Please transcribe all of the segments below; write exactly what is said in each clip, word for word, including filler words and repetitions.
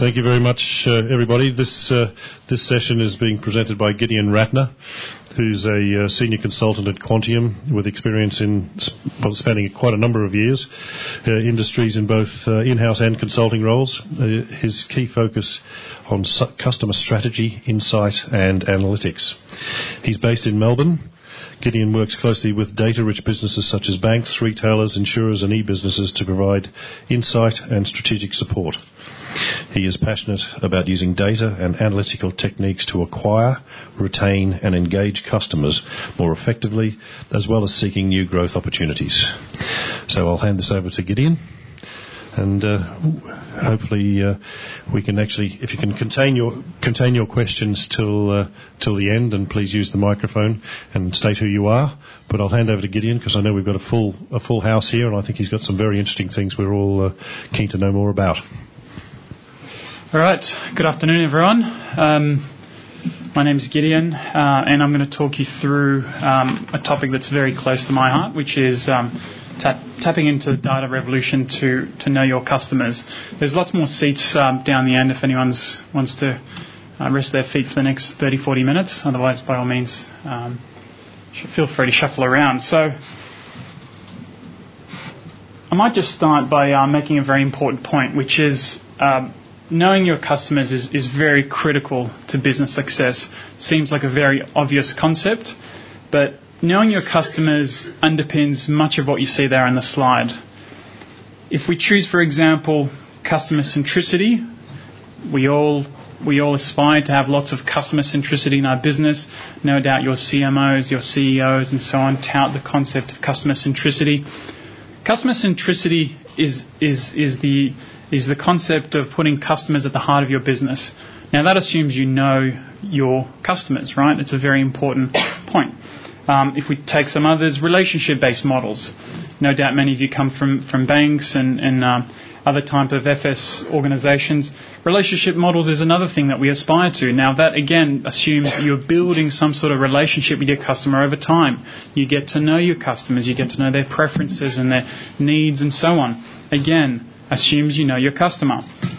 Thank you very much, uh, everybody. This uh, this session is being presented by Gideon Ratner, who's a uh, senior consultant at Quantium with experience in well, spanning quite a number of years, uh, industries in both uh, in-house and consulting roles. Uh, his key focus on su- customer strategy, insight, and analytics. He's based in Melbourne. Gideon works closely with data-rich businesses such as banks, retailers, insurers, and e-businesses to provide insight and strategic support. He is passionate about using data and analytical techniques to acquire, retain, and engage customers more effectively, as well as seeking new growth opportunities. So I'll hand this over to Gideon, and uh, hopefully uh, we can actually, if you can contain your contain your questions till uh, till the end, and please use the microphone and state who you are. But I'll hand over to Gideon because I know we've got a full a full house here, and I think he's got some very interesting things we're all uh, keen to know more about. All right. Good afternoon, everyone. Um, my name is Gideon, uh, and I'm going to talk you through um, a topic that's very close to my heart, which is um, tap, tapping into the data revolution to, to know your customers. There's lots more seats um, down the end if anyone wants to uh, rest their feet for the next thirty, forty minutes. Otherwise, by all means, um, feel free to shuffle around. So I might just start by uh, making a very important point, which is um, knowing your customers is, is very critical to business success. Seems like a very obvious concept, but knowing your customers underpins much of what you see there on the slide. If we choose, for example, customer centricity, we all we all aspire to have lots of customer centricity in our business. No doubt your C M Os, your C E Os, and so on tout the concept of customer centricity. Customer centricity is is is the is the concept of putting customers at the heart of your business. Now, that assumes you know your customers, right? It's a very important point. Um, if we take some others, relationship-based models. No doubt many of you come from, from banks and, and um, other type of F S organizations. Relationship models is another thing that we aspire to. Now, that, again, assumes you're building some sort of relationship with your customer over time. You get to know your customers. You get to know their preferences and their needs and so on. Again, assumes you know your customer.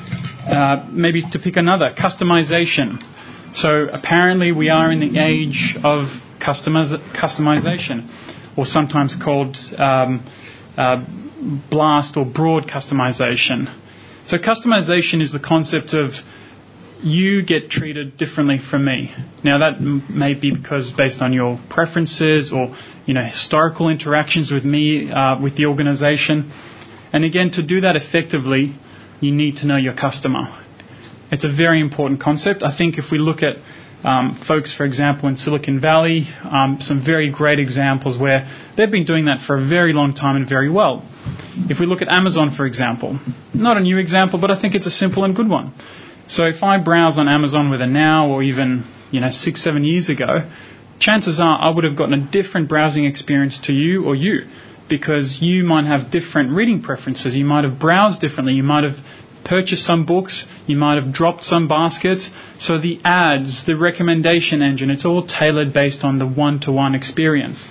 Uh, maybe to pick another, customization. So apparently we are in the age of customiz- customization, or sometimes called um, uh, blast or broad customization. So customization is the concept of you get treated differently from me. Now that m- may be because based on your preferences or you know historical interactions with me, uh, with the organization. And again, to do that effectively, you need to know your customer. It's a very important concept. I think if we look at um, folks, for example, in Silicon Valley, um, some very great examples where they've been doing that for a very long time and very well. If we look at Amazon, for example, not a new example, but I think it's a simple and good one. So if I browse on Amazon whether now or even you know six, seven years ago, chances are I would have gotten a different browsing experience to you or you. Because you might have different reading preferences. You might have browsed differently. You might have purchased some books. You might have dropped some baskets. So the ads, the recommendation engine, it's all tailored based on the one-to-one experience.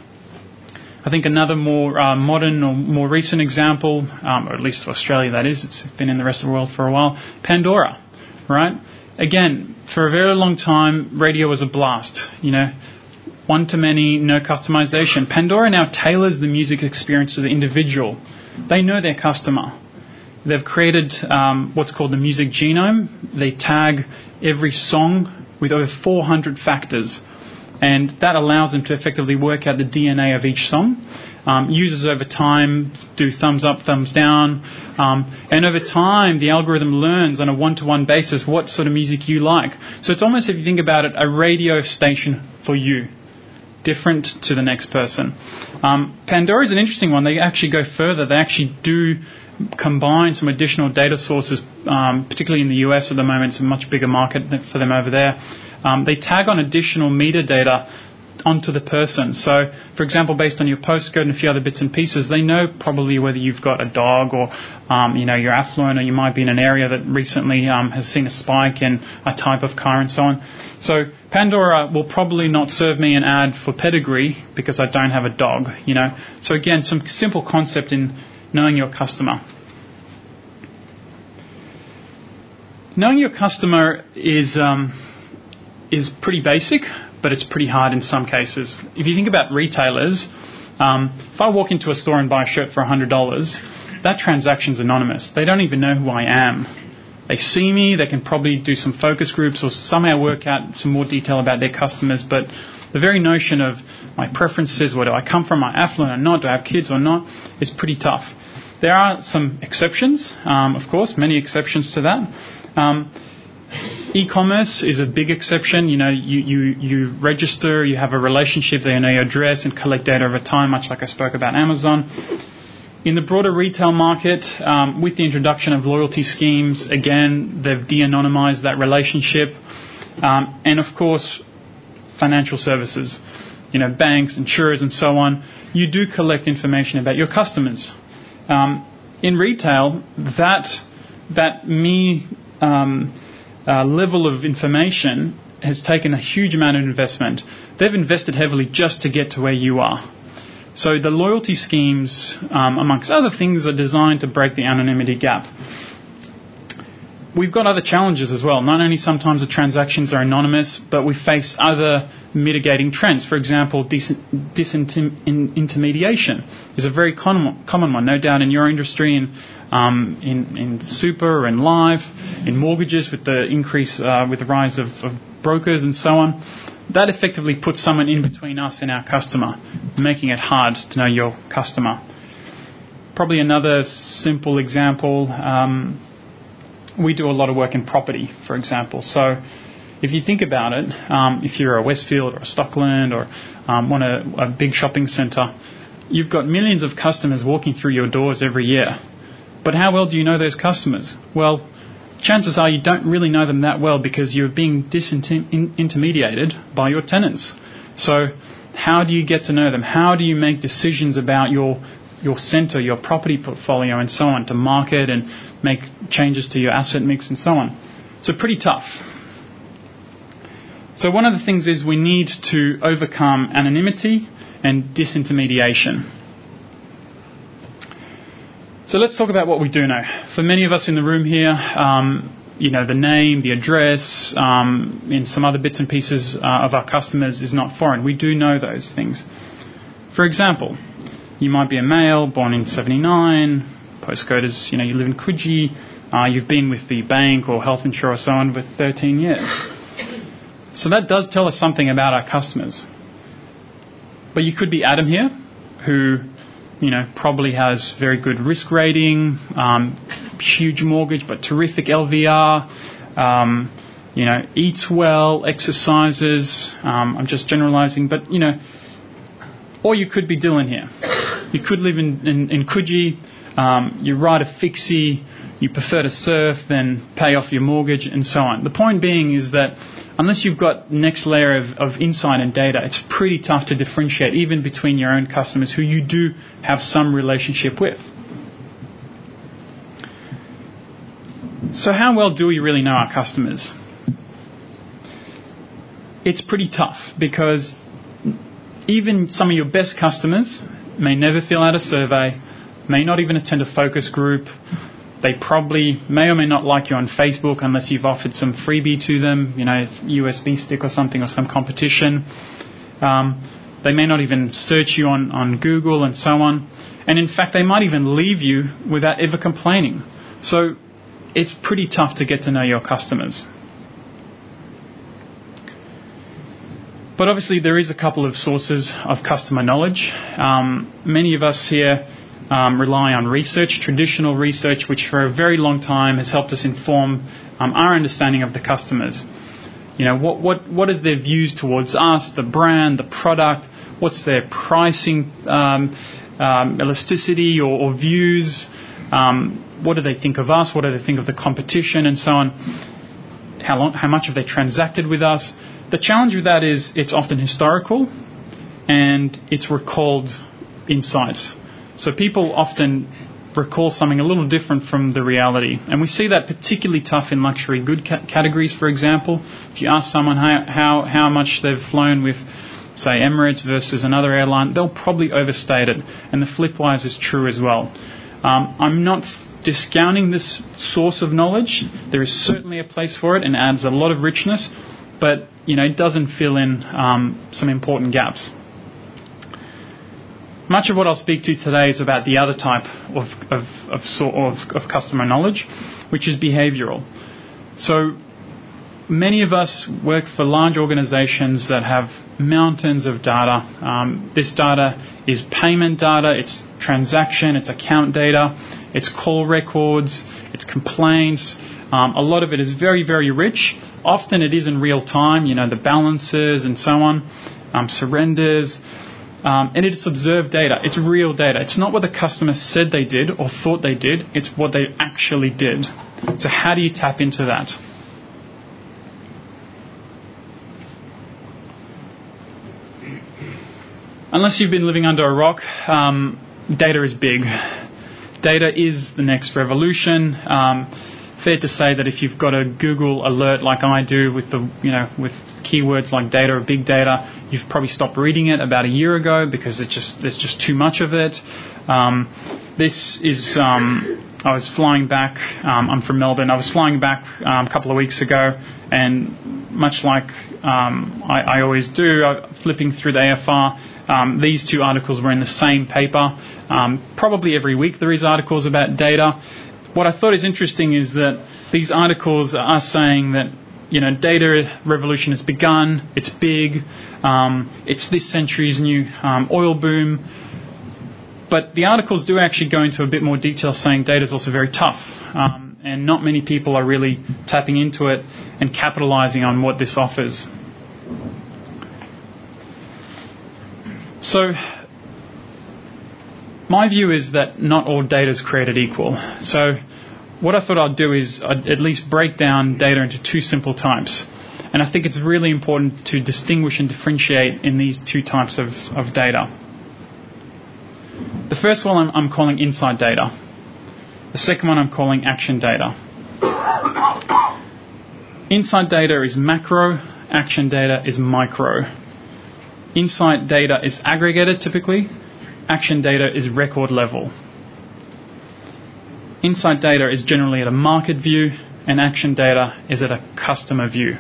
I think another more uh, modern or more recent example, um, or at least for Australia that is, it's been in the rest of the world for a while, Pandora, right? Again, for a very long time, radio was a blast, you know. One-to-many, no customization. Pandora now tailors the music experience to the individual. They know their customer. They've created um, what's called the music genome. They tag every song with over four hundred factors. And that allows them to effectively work out the D N A of each song. Um, users over time do thumbs up, thumbs down. Um, and over time, the algorithm learns on a one-to-one basis what sort of music you like. So it's almost, if you think about it, a radio station for you. Different to the next person. Um, Pandora is an interesting one. They actually go further. They actually do combine some additional data sources, um, particularly in the U S at the moment. It's a much bigger market for them over there. Um, they tag on additional metadata onto the person. So, for example, based on your postcode and a few other bits and pieces, they know probably whether you've got a dog or, um, you know, you're affluent, or you might be in an area that recently um, has seen a spike in a type of car and so on. So Pandora will probably not serve me an ad for pedigree because I don't have a dog, you know. So again, some simple concept in knowing your customer. Knowing your customer is um, is pretty basic, but it's pretty hard in some cases. If you think about retailers, um, if I walk into a store and buy a shirt for one hundred dollars, that transaction's anonymous. They don't even know who I am. They see me, they can probably do some focus groups or somehow work out some more detail about their customers, but the very notion of my preferences, where do I come from, am I affluent or not, do I have kids or not, is pretty tough. There are some exceptions, um, of course, many exceptions to that. Um, e-commerce is a big exception. You know, you, you, you register, you have a relationship, they know your address and collect data over time, much like I spoke about Amazon. In the broader retail market, um, with the introduction of loyalty schemes, again, they've de-anonymized that relationship. Um, and of course, financial services, you know, banks, insurers, and so on, you do collect information about your customers. Um, in retail, that that me um, uh, level of information has taken a huge amount of investment. They've invested heavily just to get to where you are. So the loyalty schemes, um, amongst other things, are designed to break the anonymity gap. We've got other challenges as well. Not only sometimes the transactions are anonymous, but we face other mitigating trends. For example, dis- disintermediation is a very common, common one, no doubt in your industry, and um, in, in super and live, in mortgages with the increase, uh, with the rise of, of brokers and so on. That effectively puts someone in between us and our customer, making it hard to know your customer. Probably another simple example, um, we do a lot of work in property, for example. So if you think about it, um, if you're a Westfield or a Stockland or um, want a, a big shopping centre, you've got millions of customers walking through your doors every year. But how well do you know those customers? Well, chances are you don't really know them that well because you're being disintermediated by your tenants. So how do you get to know them? How do you make decisions about your your centre, your property portfolio and so on, to market and make changes to your asset mix and so on? So pretty tough. So one of the things is we need to overcome anonymity and disintermediation. So let's talk about what we do know. For many of us in the room here, um, you know, the name, the address, um, in some other bits and pieces uh, of our customers is not foreign. We do know those things. For example, you might be a male, born in seventy-nine, postcode is, you know, you live in Coogee, uh, you've been with the bank or health insurer or so on for thirteen years. So that does tell us something about our customers. But you could be Adam here, who, you know, probably has very good risk rating, um, huge mortgage, but terrific L V R, um, you know, eats well, exercises. Um, I'm just generalizing, but, you know, or you could be Dylan here. You could live in, in, in Coogee, um, you ride a fixie, you prefer to surf than pay off your mortgage and so on. The point being is that unless you've got next layer of, of insight and data, it's pretty tough to differentiate even between your own customers who you do have some relationship with. So how well do we really know our customers? It's pretty tough because even some of your best customers may never fill out a survey, may not even attend a focus group. They probably may or may not like you on Facebook unless you've offered some freebie to them, you know, U S B stick or something or some competition. Um, they may not even search you on, on Google and so on. And in fact, they might even leave you without ever complaining. So it's pretty tough to get to know your customers. But obviously there is a couple of sources of customer knowledge. Um, many of us here Um, rely on research, traditional research, which for a very long time has helped us inform um, our understanding of the customers. You know, what, what, what is their views towards us, the brand, the product, what's their pricing um, um, elasticity or, or views, um, what do they think of us, what do they think of the competition and so on, how long, how much have they transacted with us. The challenge with that is it's often historical and it's recalled insights. So people often recall something a little different from the reality. And we see that particularly tough in luxury good ca- categories, for example. If you ask someone how, how, how much they've flown with, say, Emirates versus another airline, they'll probably overstate it. And the flip wise is true as well. Um, I'm not discounting this source of knowledge. There is certainly a place for it and adds a lot of richness, but you know, it doesn't fill in um, some important gaps. Much of what I'll speak to today is about the other type of of of, sort of, of customer knowledge, which is behavioral. So many of us work for large organizations that have mountains of data. Um, this data is payment data, it's transaction, it's account data, it's call records, it's complaints. Um, a lot of it is very, very rich. Often it is in real time, you know, the balances and so on, um, surrenders. Um, and it's observed data. It's real data. It's not what the customer said they did or thought they did. It's what they actually did. So how do you tap into that? Unless you've been living under a rock, um, data is big. Data is the next revolution. Um, fair to say that if you've got a Google alert like I do with the, you know, with keywords like data or big data, you've probably stopped reading it about a year ago because it just there's just too much of it. Um, this is. Um, I was flying back. Um, I'm from Melbourne. I was flying back um, a couple of weeks ago, and much like um, I, I always do, I, flipping through the A F R. Um, these two articles were in the same paper. Um, probably every week there is articles about data. What I thought is interesting is that these articles are saying that, you know, data revolution has begun. It's big. Um, it's this century's new um, oil boom. But the articles do actually go into a bit more detail, saying data is also very tough, um, and not many people are really tapping into it and capitalizing on what this offers. So my view is that not all data is created equal. So what I thought I'd do is I'd at least break down data into two simple types. And I think it's really important to distinguish and differentiate in these two types of, of data. The first one I'm, I'm calling insight data. The second one I'm calling action data. Insight data is macro, action data is micro. Insight data is aggregated typically, action data is record level. Insight data is generally at a market view, and action data is at a customer view.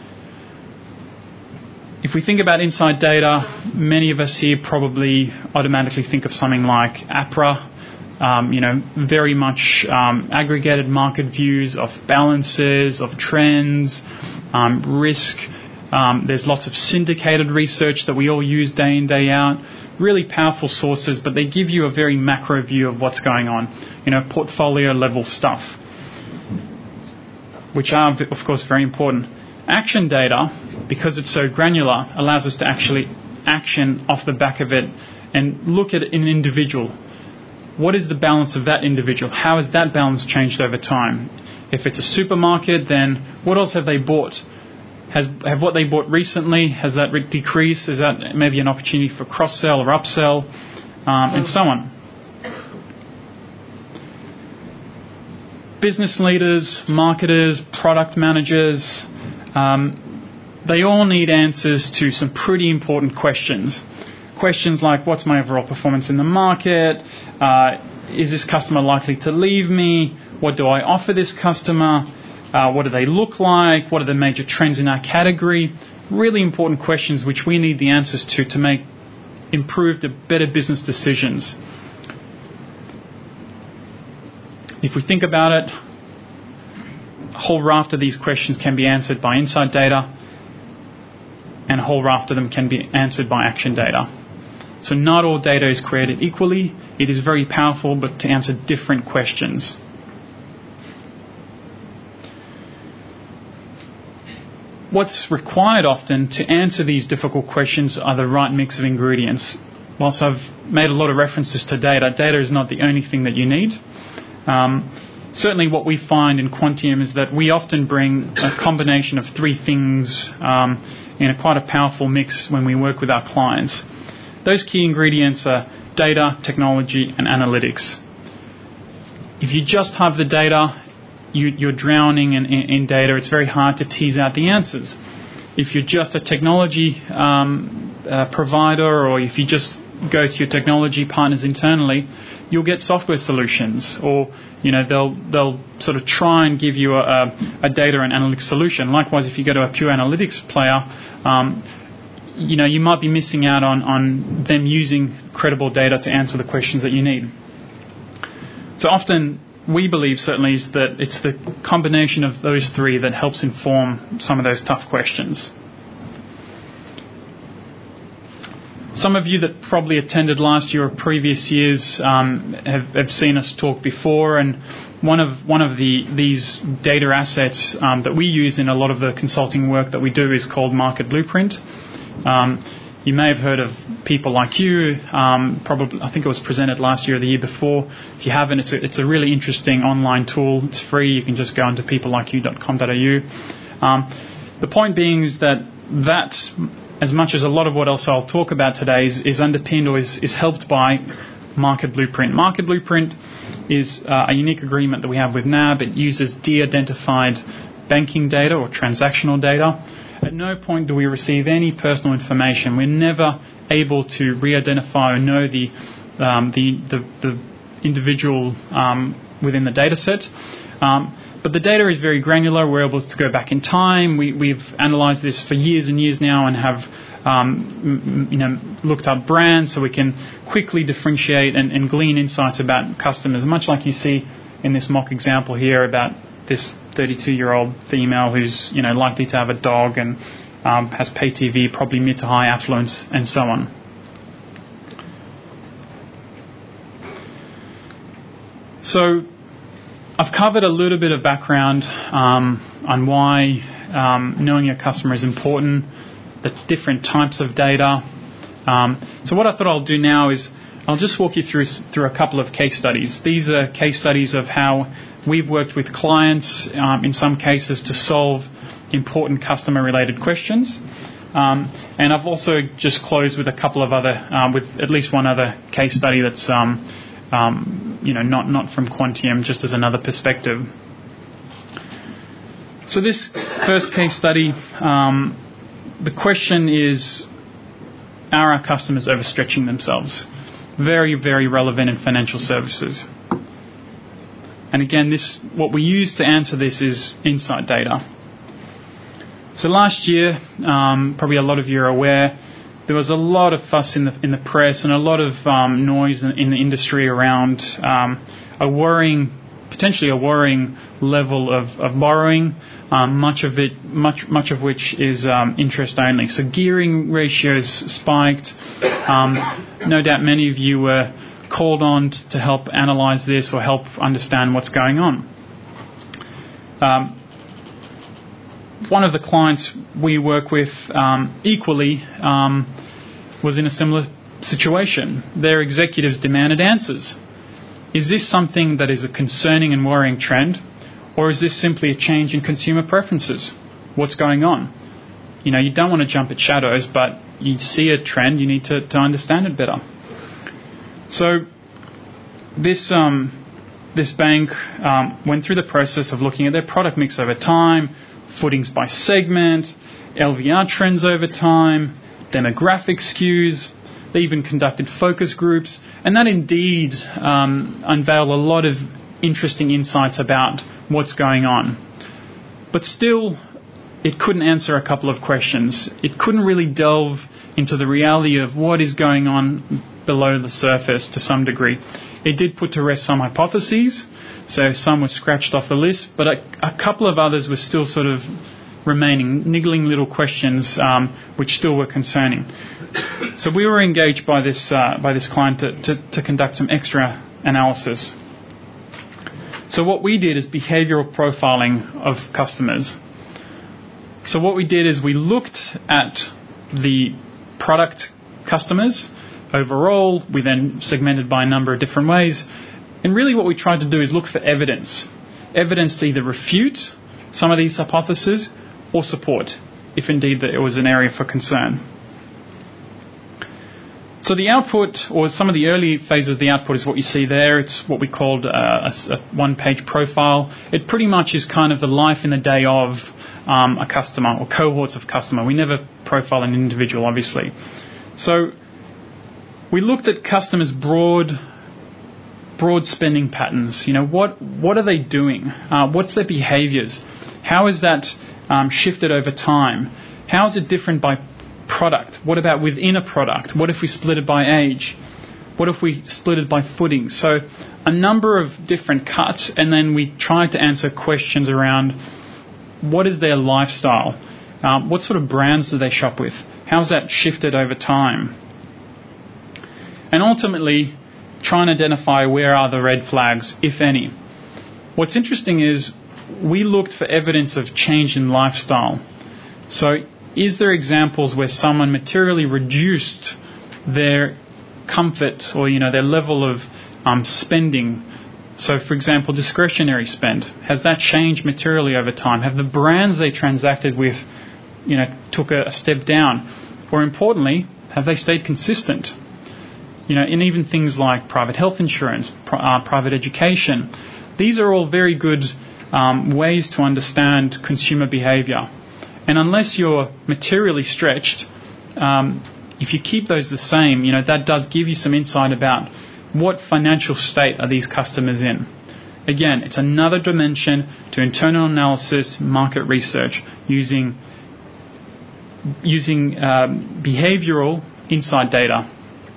If we think about insight data, many of us here probably automatically think of something like APRA, um, you know, very much um, aggregated market views of balances, of trends, um, risk. Um, there's lots of syndicated research that we all use day in, day out. Really powerful sources, but they give you a very macro view of what's going on. You know, portfolio level stuff, which are, of course, very important. Action data, because it's so granular, allows us to actually action off the back of it and look at an individual. What is the balance of that individual? How has that balance changed over time? If it's a supermarket, then what else have they bought? Has have what they bought recently, has that decreased? Is that maybe an opportunity for cross-sell or upsell, um, and so on? Business leaders, marketers, product managers, um, they all need answers to some pretty important questions. Questions like, what's my overall performance in the market? Uh, is this customer likely to leave me? What do I offer this customer? Uh, what do they look like? What are the major trends in our category? Really important questions which we need the answers to to make improved, better business decisions. If we think about it, a whole raft of these questions can be answered by insight data, and a whole raft of them can be answered by action data. So not all data is created equally. It is very powerful, but to answer different questions. What's required often to answer these difficult questions are the right mix of ingredients. Whilst I've made a lot of references to data, data is not the only thing that you need. Um, certainly what we find in Quantium is that we often bring a combination of three things um, in a quite a powerful mix when we work with our clients. Those key ingredients are data, technology, and analytics. If you just have the data, You, you're drowning in, in, in data. It's very hard to tease out the answers. If you're just a technology um, uh, provider, or if you just go to your technology partners internally, you'll get software solutions, or you know they'll they'll sort of try and give you a, a data and analytics solution. Likewise, if you go to a pure analytics player, um, you know you might be missing out on, on them using credible data to answer the questions that you need. So often we believe certainly is that it's the combination of those three that helps inform some of those tough questions. Some of you that probably attended last year or previous years um, have, have seen us talk before, and one of one of the these data assets um, that we use in a lot of the consulting work that we do is called Market Blueprint. Um, you may have heard of people like you. Um, probably, I think it was presented last year or the year before. If you haven't, it's a, it's a really interesting online tool. It's free. You can just go onto people like you dot com dot a u. Um, the point being is that that, as much as a lot of what else I'll talk about today is, is underpinned or is, is helped by Market Blueprint. Market Blueprint is uh, a unique agreement that we have with N A B. It uses de-identified banking data or transactional data. At no point do we receive any personal information. We're never able to re-identify or know the um, the, the, the individual um, within the data set. Um, But the data is very granular. We're able to go back in time. We, we've analysed this for years and years now and have um, m- you know, looked up brands so we can quickly differentiate and, and glean insights about customers, much like you see in this mock example here about this thirty-two-year-old female who's you know likely to have a dog and um, has pay T V, probably mid to high affluence, and so on. So I've covered a little bit of background um, on why um, knowing your customer is important, the different types of data. Um, so what I thought I'll do now is I'll just walk you through through a couple of case studies. These are case studies of how we've worked with clients, um, in some cases, to solve important customer-related questions. Um, and I've also just closed with a couple of other, um, with at least one other case study that's um, Um, you know, not, not from Quantium, just as another perspective. So this first case study, um, the question is, are our customers overstretching themselves? Very, very relevant in financial services. And again, this what we use to answer this is insight data. So last year, um, probably a lot of you are aware, there was a lot of fuss in the in the press and a lot of um, noise in, in the industry around um, a worrying, potentially a worrying level of, of borrowing. Um, much of it, much much of which is um, interest only. So gearing ratios spiked. Um, no doubt many of you were called on t- to help analyse this or help understand what's going on. Um, One of the clients we work with um, equally um, was in a similar situation. Their executives demanded answers. Is this something that is a concerning and worrying trend, or is this simply a change in consumer preferences? What's going on? You know, you don't want to jump at shadows, but you see a trend, you need to, to understand it better. So this um, this bank um, went through the process of looking at their product mix over time, footings by segment, L V R trends over time, demographic skews. They even conducted focus groups, and that indeed um, unveiled a lot of interesting insights about what's going on. But still, it couldn't answer a couple of questions. It couldn't really delve into the reality of what is going on below the surface to some degree. It did put to rest some hypotheses. So some were scratched off the list, but a, a couple of others were still sort of remaining, niggling little questions um, which still were concerning. So we were engaged by this uh, by this client to, to, to conduct some extra analysis. So what we did is behavioural profiling of customers. So what we did is we looked at the product customers overall. We then segmented by a number of different ways. And really what we tried to do is look for evidence. Evidence to either refute some of these hypotheses or support, if indeed that it was an area for concern. So the output, or some of the early phases of the output, is what you see there. It's what we called a, a one-page profile. It pretty much is kind of the life in the day of um, a customer or cohorts of customer. We never profile an individual, obviously. So we looked at customers' broad broad spending patterns. You know, what what are they doing? Uh, what's their behaviours? How is that um, shifted over time? How is it different by product? What about within a product? What if we split it by age? What if we split it by footing? So a number of different cuts, and then we tried to answer questions around what is their lifestyle? Um, what sort of brands do they shop with? How has that shifted over time? And ultimately, try and identify where are the red flags, if any. What's interesting is we looked for evidence of change in lifestyle. So is there examples where someone materially reduced their comfort or, you know, their level of um, spending? So, for example, discretionary spend. Has that changed materially over time? Have the brands they transacted with, you know, took a, a step down? Or importantly, have they stayed consistent? You know, and even things like private health insurance, pr- uh, private education. These are all very good um, ways to understand consumer behaviour. And unless you're materially stretched, um, if you keep those the same, you know, that does give you some insight about what financial state are these customers in. Again, it's another dimension to internal analysis, market research, using using um, behavioural insight data.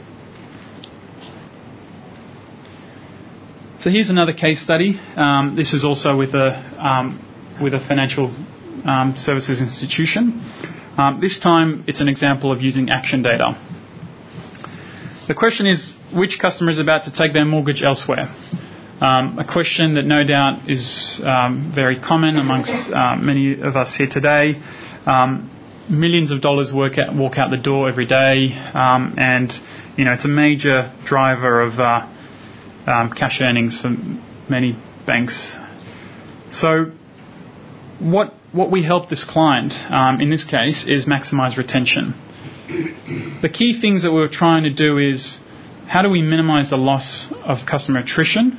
So here's another case study. Um, this is also with a um, with a financial um, services institution. Um, this time, it's an example of using action data. The question is, which customer is about to take their mortgage elsewhere? Um, a question that no doubt is um, very common amongst uh, many of us here today. Um, millions of dollars work out, walk out the door every day, um, and you know it's a major driver of uh, um, cash earnings for many banks. So, what what we help this client um, in this case is maximize retention. The key things that we were trying to do is, how do we minimize the loss of customer attrition?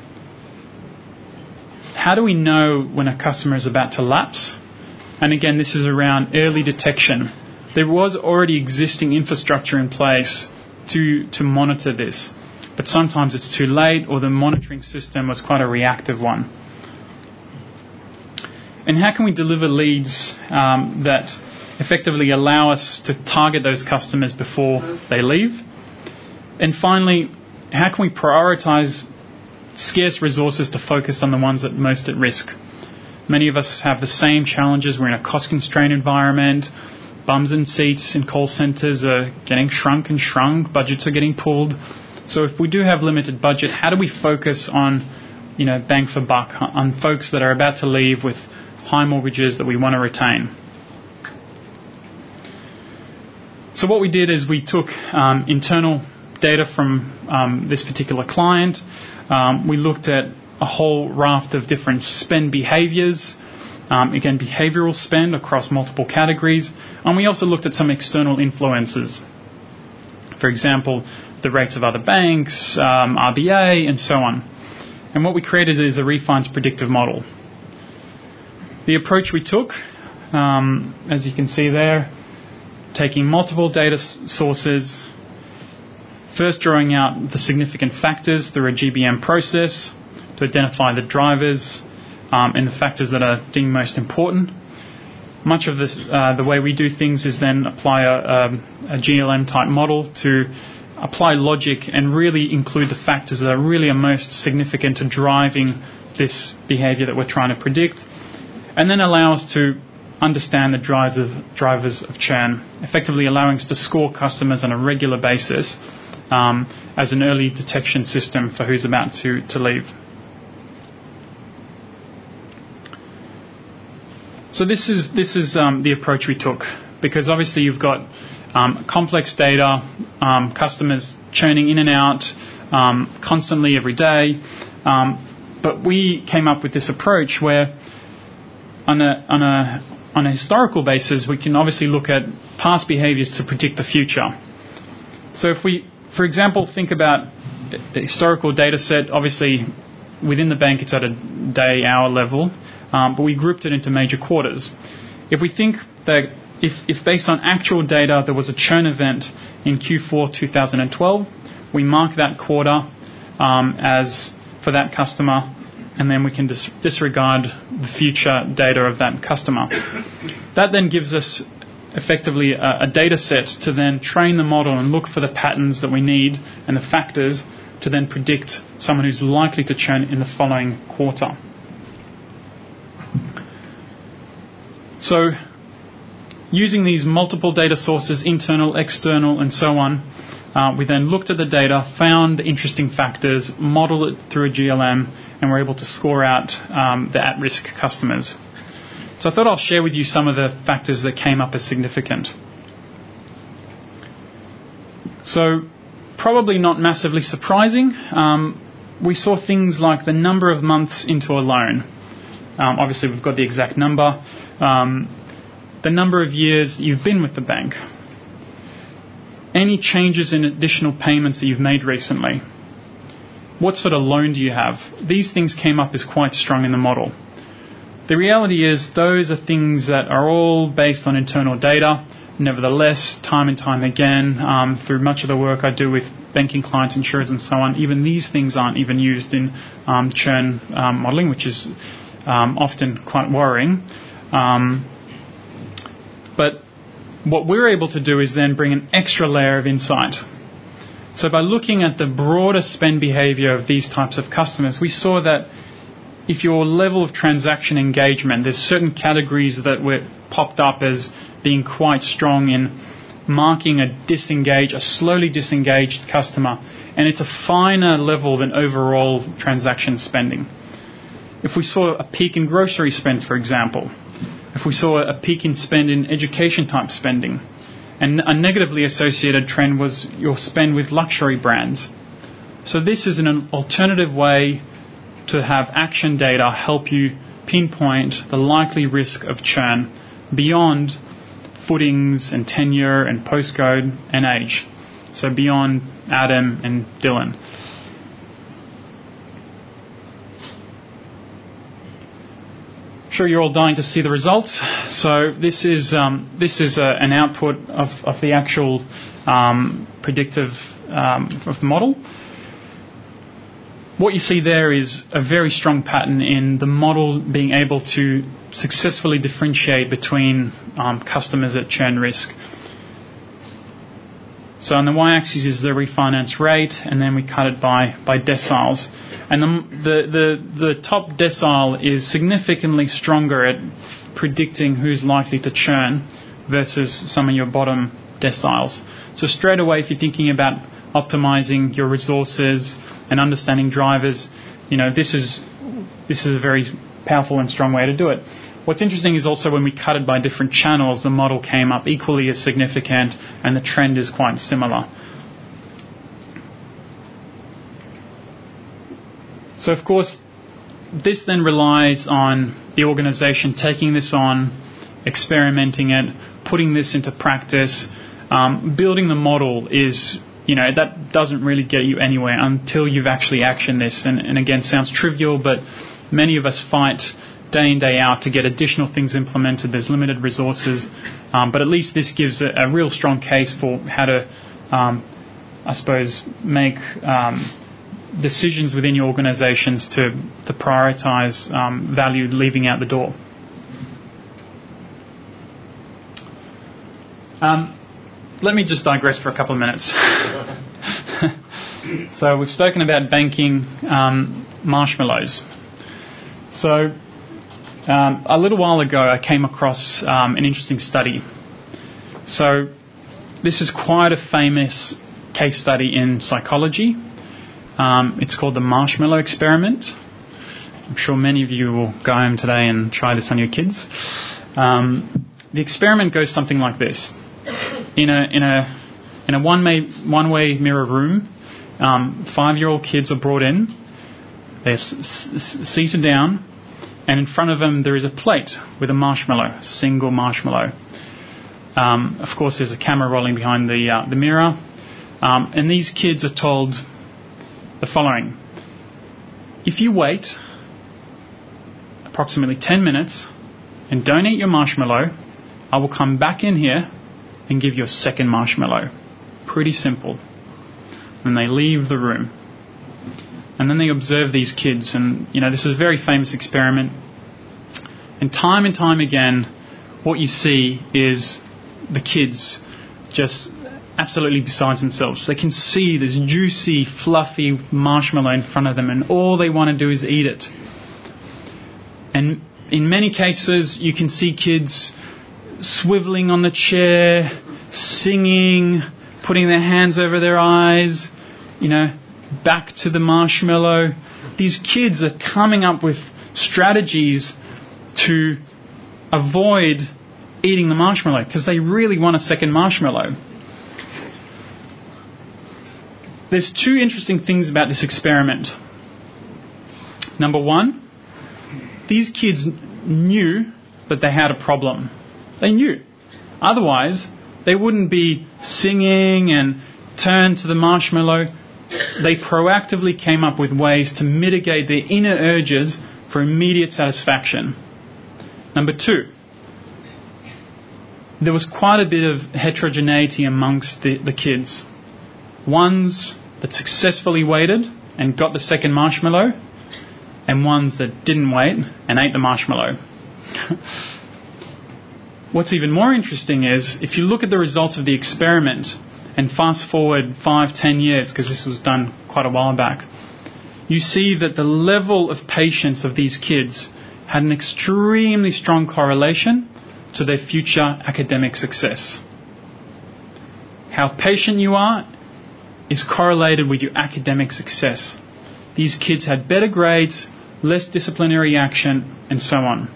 How do we know when a customer is about to lapse? And again, this is around early detection. There was already existing infrastructure in place to, to monitor this, but sometimes it's too late, or the monitoring system was quite a reactive one. And how can we deliver leads um, that effectively allow us to target those customers before they leave? And finally, how can we prioritize scarce resources to focus on the ones that are most at risk? Many of us have the same challenges. We're in a cost-constrained environment. Bums and seats in call centres are getting shrunk and shrunk. Budgets are getting pulled. So if we do have limited budget, how do we focus on, you know, bang for buck, on folks that are about to leave with high mortgages that we want to retain? So what we did is we took um, internal data from um, this particular client. Um, we looked at a whole raft of different spend behaviours, um, again, behavioural spend across multiple categories. And we also looked at some external influences. For example, the rates of other banks, um, R B A, and so on. And what we created is a Refines predictive model. The approach we took, um, as you can see there, taking multiple data s- sources, first drawing out the significant factors through a G B M process to identify the drivers um, and the factors that are deemed most important. Much of this, uh, the way we do things is then apply a, a, a G L M type model to apply logic and really include the factors that are really are most significant to driving this behaviour that we're trying to predict, and then allow us to understand the drivers of, drivers of churn, effectively allowing us to score customers on a regular basis um, as an early detection system for who's about to, to leave. So this is this is um, the approach we took, because obviously you've got um, complex data, um, customers churning in and out um, constantly every day, um, but we came up with this approach where on a on a on a historical basis we can obviously look at past behaviours to predict the future. So if we, for example, think about a historical data set, obviously within the bank it's at a day, hour level. Um, but we grouped it into major quarters. If we think that if, if based on actual data there was a churn event in Q four twenty twelve, we mark that quarter um, as for that customer, and then we can dis- disregard the future data of that customer. That then gives us effectively a, a data set to then train the model and look for the patterns that we need and the factors to then predict someone who's likely to churn in the following quarter. So, using these multiple data sources, internal, external, and so on, uh, we then looked at the data, found interesting factors, modeled it through a G L M, and were able to score out um, the at-risk customers. So I thought I'll share with you some of the factors that came up as significant. So, probably not massively surprising, um, we saw things like the number of months into a loan. Um, obviously, we've got the exact number. Um, the number of years you've been with the bank. Any changes in additional payments that you've made recently. What sort of loan do you have? These things came up as quite strong in the model. The reality is those are things that are all based on internal data. Nevertheless, time and time again, um, through much of the work I do with banking clients, insurers and so on, even these things aren't even used in um, churn um, modelling, which is um, often quite worrying. Um, but what we're able to do is then bring an extra layer of insight. So by looking at the broader spend behaviour of these types of customers, we saw that if your level of transaction engagement, there's certain categories that were popped up as being quite strong in marking a disengaged, a slowly disengaged customer, and it's a finer level than overall transaction spending. If we saw a peak in grocery spend, for example, if we saw a peak in spend in education type spending, and a negatively associated trend was your spend with luxury brands. So this is an alternative way to have action data help you pinpoint the likely risk of churn beyond footings and tenure and postcode and age. So beyond Adam and Dylan. Sure, you're all dying to see the results. So this is um, this is a, an output of, of the actual um, predictive um, of the model. What you see there is a very strong pattern in the model being able to successfully differentiate between um, customers at churn risk. So on the y-axis is the refinance rate, and then we cut it by, by deciles. And the, the, the, the top decile is significantly stronger at predicting who's likely to churn versus some of your bottom deciles. So straight away, if you're thinking about optimizing your resources and understanding drivers, you know, this is this is a very powerful and strong way to do it. What's interesting is also when we cut it by different channels, the model came up equally as significant and the trend is quite similar. So of course, this then relies on the organization taking this on, experimenting it, putting this into practice. Um, building the model is, you know, that doesn't really get you anywhere until you've actually actioned this. And, and again, sounds trivial, but many of us fight day in, day out to get additional things implemented. There's limited resources, um, but at least this gives a, a real strong case for how to, um, I suppose, make um, decisions within your organizations to, to prioritize um, value leaving out the door. Um, let me just digress for a couple of minutes. So we've spoken about banking um, marshmallows. So um, a little while ago I came across um, an interesting study. So this is quite a famous case study in psychology. Um, it's called the marshmallow experiment. I'm sure many of you will go home today and try this on your kids. Um, the experiment goes something like this. In a in a in a one-way one-way mirror room, um, five-year-old kids are brought in. They're s- s- seated down, and in front of them there is a plate with a marshmallow, a single marshmallow. Um, of course, there's a camera rolling behind the uh, the mirror, um, and these kids are told the following: if you wait approximately ten minutes and don't eat your marshmallow, I will come back in here and give you a second marshmallow. Pretty simple. And they leave the room. And then they observe these kids. And, you know, this is a very famous experiment. And time and time again, what you see is the kids just absolutely beside themselves. They can see this juicy, fluffy marshmallow in front of them, and all they want to do is eat it. And in many cases, you can see kids swiveling on the chair, singing, putting their hands over their eyes, you know, back to the marshmallow. These kids are coming up with strategies to avoid eating the marshmallow because they really want a second marshmallow. There's two interesting things about this experiment. Number one, these kids knew that they had a problem. They knew. Otherwise, they wouldn't be singing and turn to the marshmallow. They proactively came up with ways to mitigate their inner urges for immediate satisfaction. Number two, there was quite a bit of heterogeneity amongst the, the kids. Ones that successfully waited and got the second marshmallow, and ones that didn't wait and ate the marshmallow. What's even more interesting is, if you look at the results of the experiment and fast forward five, ten years, because this was done quite a while back, you see that the level of patience of these kids had an extremely strong correlation to their future academic success. How patient you are is correlated with your academic success. These kids had better grades, less disciplinary action, and so on.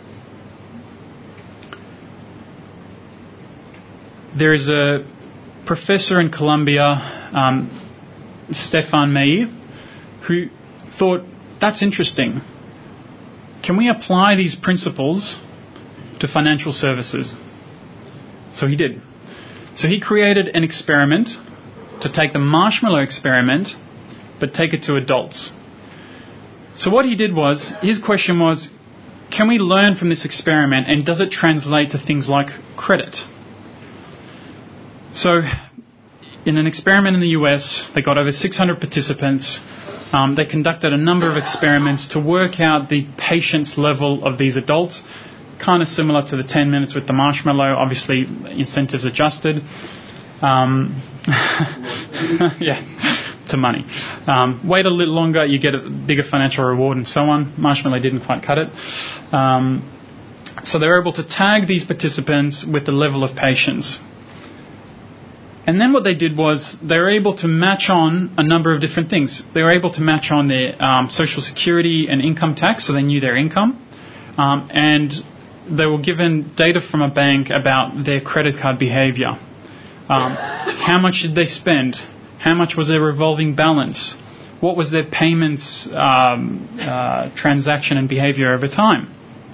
There is a professor in Columbia, um, Stefan Meyer, who thought, that's interesting. Can we apply these principles to financial services? So he did. So he created an experiment to take the marshmallow experiment, but take it to adults. So what he did was, his question was, can we learn from this experiment, and does it translate to things like credit? So in an experiment in the U S, they got over six hundred participants. Um, they conducted a number of experiments to work out the patience level of these adults, kind of similar to the ten minutes with the marshmallow, obviously incentives adjusted. Um, yeah, to money. Um, wait a little longer, you get a bigger financial reward and so on. Marshmallow didn't quite cut it. Um, so they were able to tag these participants with the level of patience. And then what they did was they were able to match on a number of different things. They were able to match on their um, social security and income tax, so they knew their income. Um, and they were given data from a bank about their credit card behavior. Um, how much did they spend? How much was their revolving balance? What was their payments um, uh, transaction and behavior over time?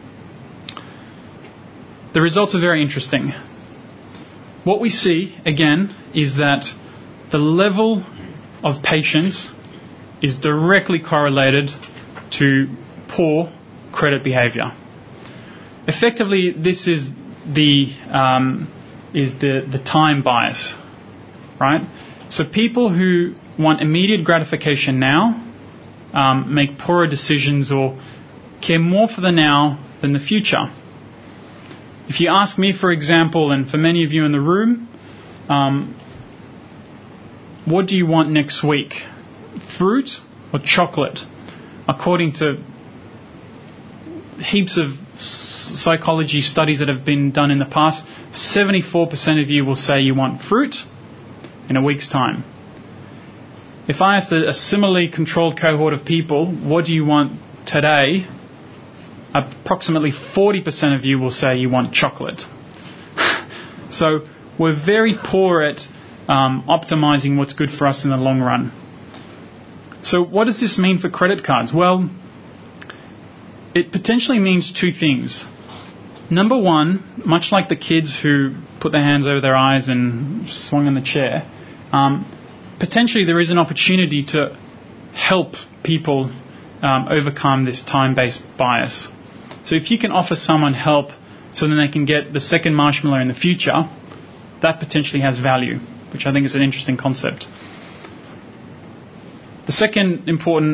The results are very interesting. What we see, again, is that the level of patience is directly correlated to poor credit behavior. Effectively, this is the um, is the, the time bias, right? So people who want immediate gratification now um, make poorer decisions or care more for the now than the future. If you ask me, for example, and for many of you in the room, um, what do you want next week? Fruit or chocolate? According to heaps of psychology studies that have been done in the past, seventy-four percent of you will say you want fruit in a week's time. If I asked a, a similarly controlled cohort of people, what do you want today? Approximately forty percent of you will say you want chocolate. So we're very poor at um, optimizing what's good for us in the long run. So what does this mean for credit cards? Well, it potentially means two things. Number one, much like the kids who put their hands over their eyes and swung in the chair, um, potentially there is an opportunity to help people um, overcome this time-based bias. So if you can offer someone help so then they can get the second marshmallow in the future, that potentially has value, which I think is an interesting concept. The second important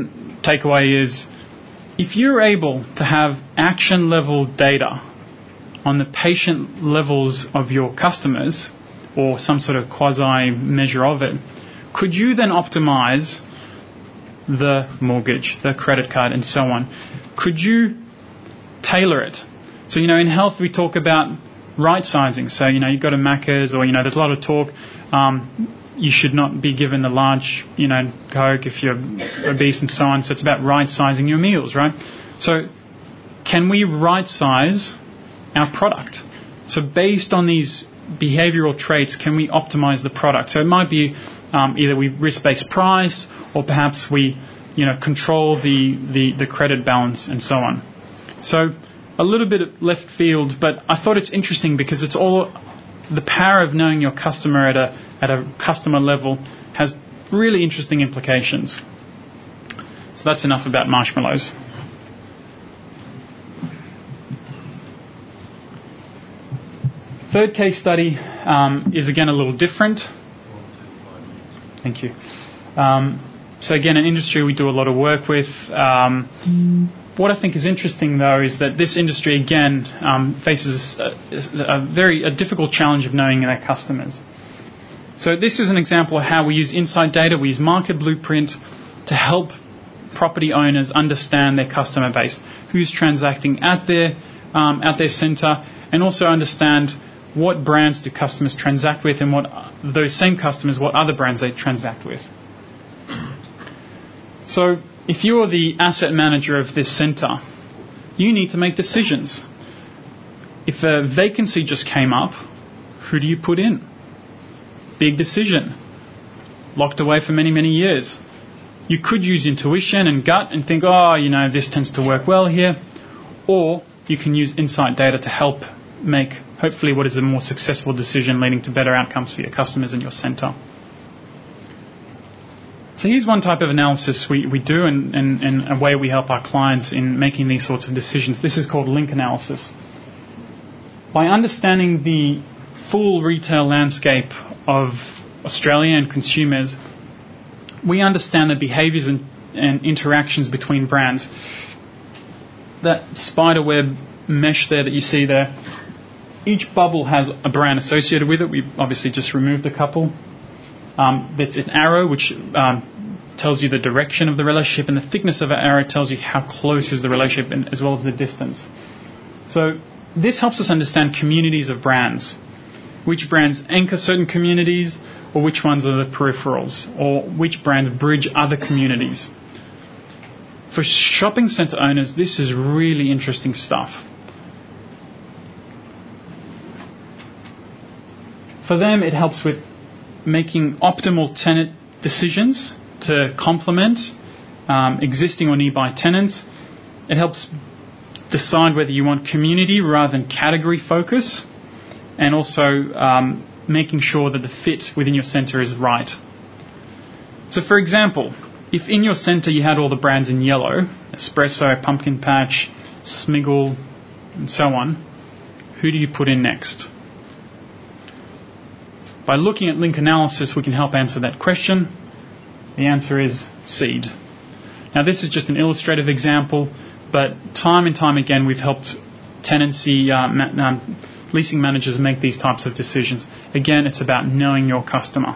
takeaway is, if you're able to have action level data on the patient levels of your customers, or some sort of quasi measure of it, could you then optimize the mortgage, the credit card, and so on? Could you tailor it? So, you know, in health we talk about right sizing. So, you know, you've got a Macca's, or, you know, there's a lot of talk. Um, you should not be given the large, you know, Coke if you're obese and so on. So it's about right sizing your meals, right? So can we right size our product? So based on these behavioral traits, can we optimize the product? So it might be um, either we risk-based price, or perhaps we, you know, control the, the, the credit balance and so on. So a little bit of left field, but I thought it's interesting because it's all the power of knowing your customer at a at a customer level has really interesting implications. So that's enough about marshmallows. Third case study um, is again a little different. Thank you. Um, so again, an industry we do a lot of work with. Um, what I think is interesting, though, is that this industry again um, faces a, a very a difficult challenge of knowing their customers. So this is an example of how we use insight data. We use Market Blueprint to help property owners understand their customer base, who's transacting at their um, at their centre, and also understand what brands do customers transact with, and what those same customers, what other brands they transact with. So if you're the asset manager of this centre, you need to make decisions. If a vacancy just came up, who do you put in? Big decision. Locked away for many, many years. You could use intuition and gut and think, oh, you know, this tends to work well here. Or you can use insight data to help make, hopefully, what is a more successful decision leading to better outcomes for your customers and your centre. So here's one type of analysis we, we do, and, and, and a way we help our clients in making these sorts of decisions. This is called link analysis. By understanding the full retail landscape of Australia and consumers, we understand the behaviours and, and interactions between brands. That spiderweb mesh there that you see there, each bubble has a brand associated with it. We've obviously just removed a couple. Um, it's an arrow which um, tells you the direction of the relationship, and the thickness of an arrow tells you how close is the relationship, and, as well as the distance. So this helps us understand communities of brands, which brands anchor certain communities, or which ones are the peripherals, or which brands bridge other communities. For shopping centre owners, this is really interesting stuff. For them, it helps with making optimal tenant decisions to complement um, existing or nearby tenants. It helps decide whether you want community rather than category focus, and also um, making sure that the fit within your centre is right. So, for example, if in your centre you had all the brands in yellow, Espresso, Pumpkin Patch, Smiggle, and so on, who do you put in next? By looking at link analysis, we can help answer that question. The answer is Seed. Now, this is just an illustrative example, but time and time again, we've helped tenancy uh, ma- um, leasing managers make these types of decisions. Again, it's about knowing your customer.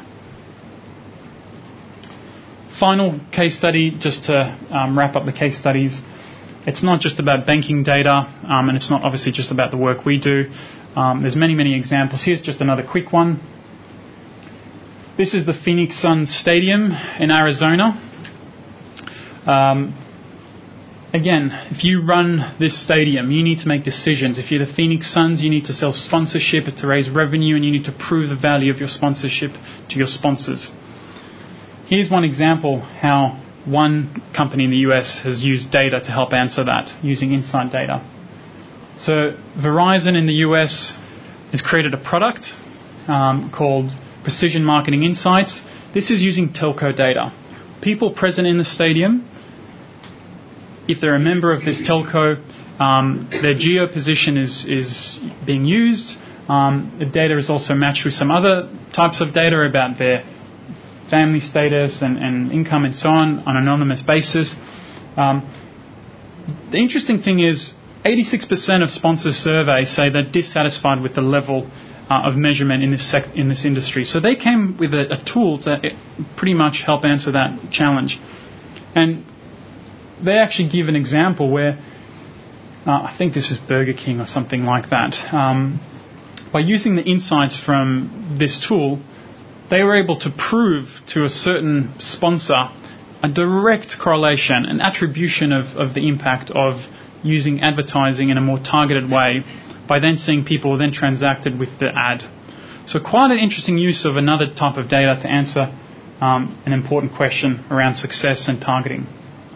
Final case study, just to um, wrap up the case studies. It's not just about banking data, um, and it's not obviously just about the work we do. Um, there's many, many examples. Here's just another quick one. This is the Phoenix Suns Stadium in Arizona. Um, again, if you run this stadium, you need to make decisions. If you're the Phoenix Suns, you need to sell sponsorship to raise revenue, and you need to prove the value of your sponsorship to your sponsors. Here's one example how one company in the U S has used data to help answer that, using insight data. So Verizon in the U S has created a product um, called Precision Marketing Insights. This is using telco data. People present in the stadium, if they're a member of this telco, um, their geo position is, is being used. Um, the data is also matched with some other types of data about their family status and, and income and so on on an anonymous basis. Um, the interesting thing is eighty-six percent of sponsors surveys say they're dissatisfied with the level uh, of measurement in this sec- in this industry. So they came with a, a tool to pretty much help answer that challenge. And they actually give an example where, uh, I think this is Burger King or something like that. Um, by using the insights from this tool, they were able to prove to a certain sponsor a direct correlation, an attribution of, of the impact of using advertising in a more targeted way by then seeing people then transacted with the ad. So quite an interesting use of another type of data to answer um, an important question around success and targeting.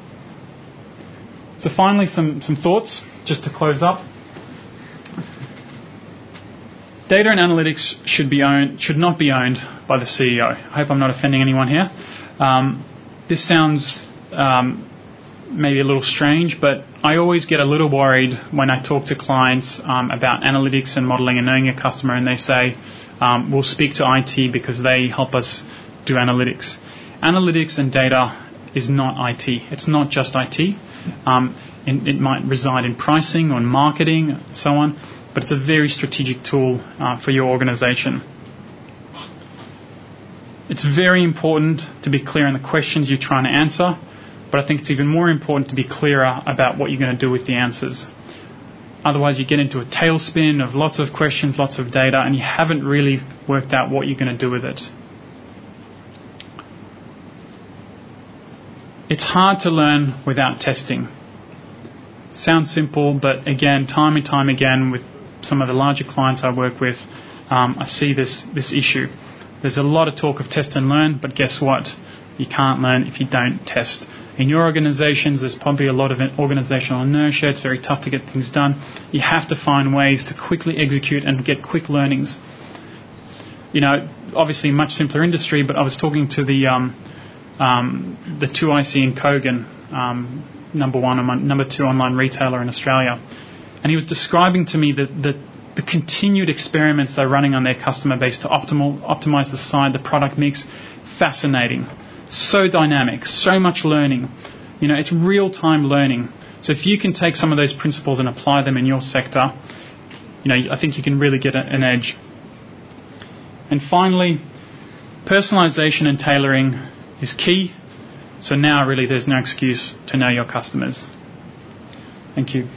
So finally, some, some thoughts just to close up. Data and analytics should be owned, should not be owned by the C E O. I hope I'm not offending anyone here. Um, this sounds um, maybe a little strange, but I always get a little worried when I talk to clients um, about analytics and modeling and knowing a customer, and they say, um, we'll speak to I T because they help us do analytics. Analytics and data is not I T. It's not just I T. Um, it, it might reside in pricing, on marketing, so on, but it's a very strategic tool uh, for your organization. It's very important to be clear on the questions you're trying to answer, but I think it's even more important to be clearer about what you're going to do with the answers. Otherwise, you get into a tailspin of lots of questions, lots of data, and you haven't really worked out what you're going to do with it. It's hard to learn without testing. Sounds simple, but again, time and time again, with some of the larger clients I work with, um, I see this, this issue. There's a lot of talk of test and learn, but guess what? You can't learn if you don't test. In your organizations, there's probably a lot of organizational inertia. It's very tough to get things done. You have to find ways to quickly execute and get quick learnings. You know, obviously much simpler industry, but I was talking to the um, um, the two I C in Kogan, um, number one and number two online retailer in Australia, and he was describing to me that the, the continued experiments they're running on their customer base to optimal, optimize the site, the product mix. Fascinating. So dynamic, so much learning. You know, it's real-time learning. So if you can take some of those principles and apply them in your sector, you know, I think you can really get a, an edge. And finally, personalization and tailoring is key. So now really there's no excuse to know your customers. Thank you.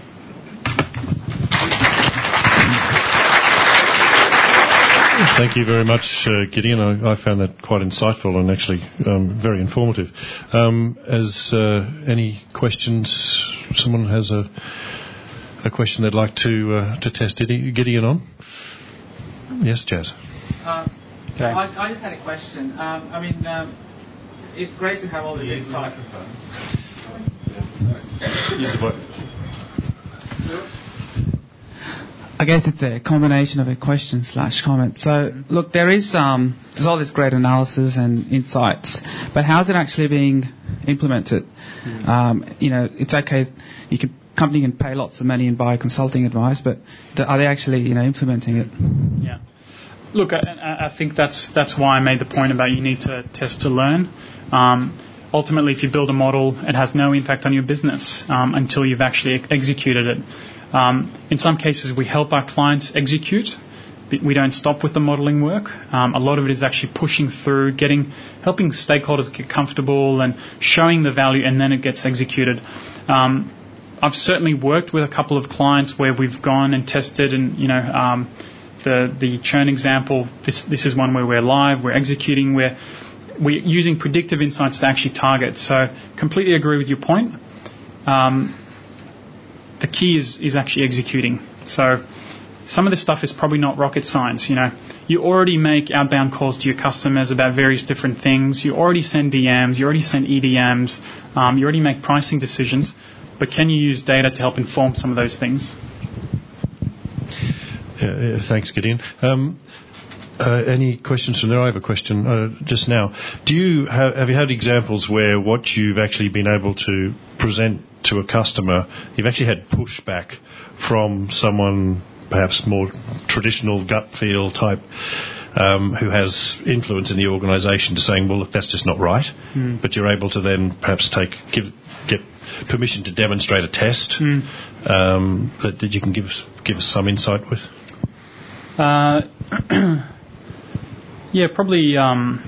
Thank you very much, uh, Gideon. I, I found that quite insightful and actually um, very informative. Um, as uh, any questions, someone has a a question they'd like to uh, to test Gideon on? Yes, Jazz. Uh, okay. I, I just had a question. Um, I mean, um, it's great to have all the yes, microphone. Yes, boy. I guess it's a combination of a question slash comment. So, look, there is um, there's all this great analysis and insights, but how's it actually being implemented? Mm. Um, you know, it's okay. You can company can pay lots of money and buy consulting advice, but are they actually, you know, implementing it? Yeah. Look, I, I think that's that's why I made the point about you need to test to learn. Um, ultimately, if you build a model, it has no impact on your business um, until you've actually executed it. Um, in some cases, we help our clients execute. We don't stop with the modelling work. Um, a lot of it is actually pushing through, getting, helping stakeholders get comfortable and showing the value, and then it gets executed. Um, I've certainly worked with a couple of clients where we've gone and tested, and you know, um, the the churn example. This this is one where we're live, we're executing, we're we're using predictive insights to actually target. So, completely agree with your point. Um, The key is, is actually executing. So some of this stuff is probably not rocket science. You know, you already make outbound calls to your customers about various different things. You already send D Ms. You already send E D Ms. Um, you already make pricing decisions. But can you use data to help inform some of those things? Yeah, yeah, thanks, Gideon. Um, uh, any questions from there? I have a question uh, just now. Do you have, have you had examples where what you've actually been able to present to a customer, you've actually had pushback from someone perhaps more traditional gut feel type um, who has influence in the organisation to saying, well, look, that's just not right, mm. but you're able to then perhaps take give get permission to demonstrate a test Mm. um, that, that you can give us, give us some insight with? Uh, yeah, probably um,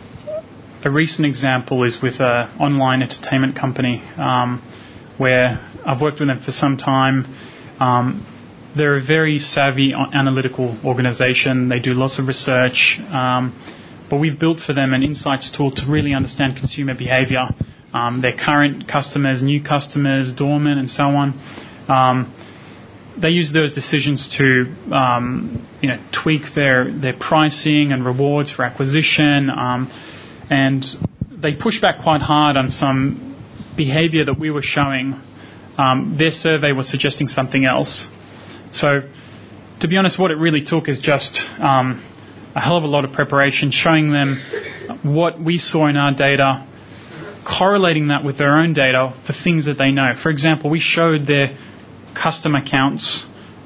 a recent example is with an online entertainment company um, where I've worked with them for some time. Um, they're a very savvy analytical organization. They do lots of research, um, but we've built for them an insights tool to really understand consumer behavior, um, their current customers, new customers, dormant, and so on. Um, they use those decisions to, um, you know, tweak their, their pricing and rewards for acquisition, um, and they push back quite hard on some behavior that we were showing. Um, their survey was suggesting something else. So, to be honest, what it really took is just um, a hell of a lot of preparation, showing them what we saw in our data, correlating that with their own data for things that they know. For example, we showed their customer counts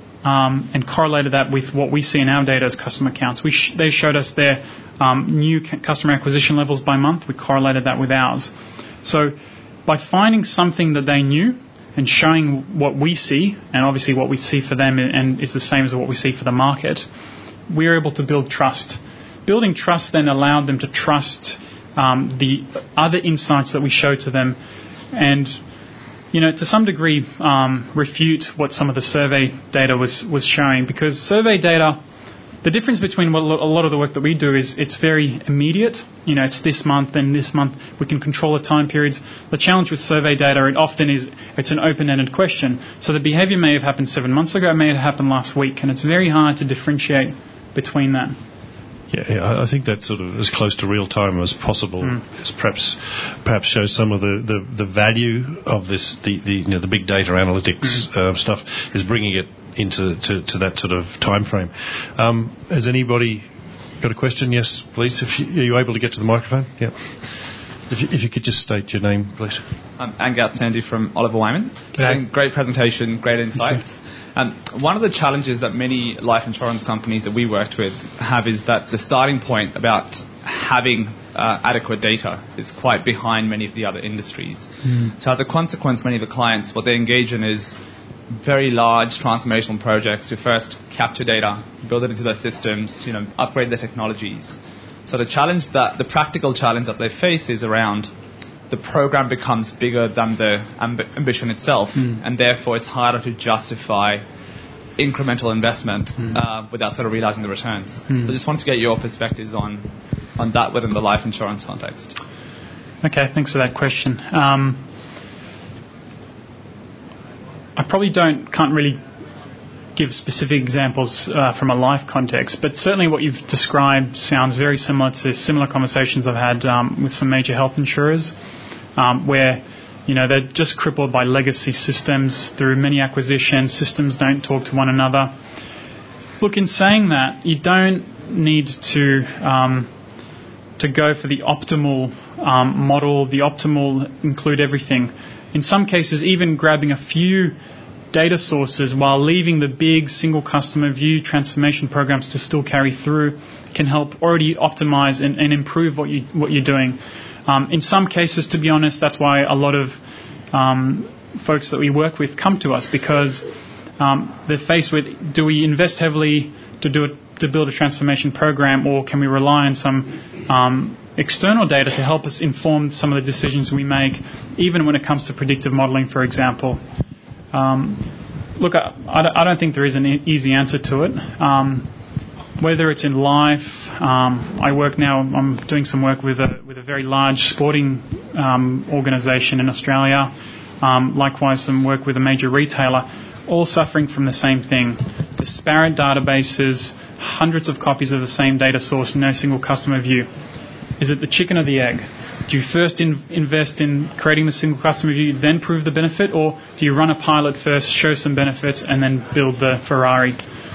um, and correlated that with what we see in our data as customer counts. We sh- they showed us their um, new c- customer acquisition levels by month. We correlated that with ours. So by finding something that they knew and showing what we see, and obviously what we see for them and is the same as what we see for the market, we were able to build trust. Building trust then allowed them to trust um, the other insights that we showed to them, and you know, to some degree, um, refute what some of the survey data was, was showing. Because survey data, the difference between what a lot of the work that we do is it's very immediate. You know, it's this month and this month. We can control the time periods. The challenge with survey data, it often is it's an open-ended question. So the behavior may have happened seven months ago, it may have happened last week, and it's very hard to differentiate between that. Yeah, I think that sort of as close to real time as possible mm. is perhaps perhaps shows some of the, the, the value of this the, the you know the big data analytics mm. uh, stuff is bringing it into to, to that sort of time frame. Um, has anybody got a question? Yes, please. If you, are you able to get to the microphone? Yeah. If you, if you could just state your name, please. I'm Angat Sandy from Oliver Wyman. Okay. Great presentation, great insights. Um, one of the challenges that many life insurance companies that we worked with have is that the starting point about having uh, adequate data is quite behind many of the other industries. Mm. So as a consequence, many of the clients, what they engage in is very large transformational projects to first capture data, build it into their systems, you know, upgrade their technologies. So the challenge that, the practical challenge that they face is around the program becomes bigger than the amb- ambition itself, mm. and therefore it's harder to justify incremental investment mm. uh, without sort of realizing the returns. Mm. So I just wanted to get your perspectives on on that within the life insurance context. Okay, thanks for that question. Um, I probably don't can't really give specific examples uh, from a life context, but certainly what you've described sounds very similar to similar conversations I've had um, with some major health insurers, um, where you know they're just crippled by legacy systems through many acquisitions. Systems don't talk to one another. Look, in saying that, you don't need to um, to go for the optimal um, model, the optimal include everything. In some cases, even grabbing a few data sources while leaving the big single customer view transformation programs to still carry through can help already optimize and, and improve what you what you're doing. Um, in some cases, to be honest, that's why a lot of um, folks that we work with come to us, because um, they're faced with: do we invest heavily to do it, to build a transformation program, or can we rely on some um, external data to help us inform some of the decisions we make, even when it comes to predictive modeling, for example? Um, look, I, I don't think there is an e- easy answer to it. Um, whether it's in life, um, I work now. I'm doing some work with a with a very large sporting um, organisation in Australia. Um, likewise, some work with a major retailer, all suffering from the same thing: disparate databases, hundreds of copies of the same data source, no single customer view. Is it the chicken or the egg? Do you first in, invest in creating the single customer view, then prove the benefit, or do you run a pilot first, show some benefits, and then build the Ferrari?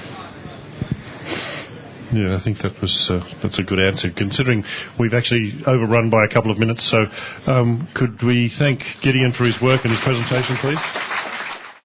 Yeah, I think that was uh, that's a good answer, considering we've actually overrun by a couple of minutes. So um, could we thank Gideon for his work and his presentation, please?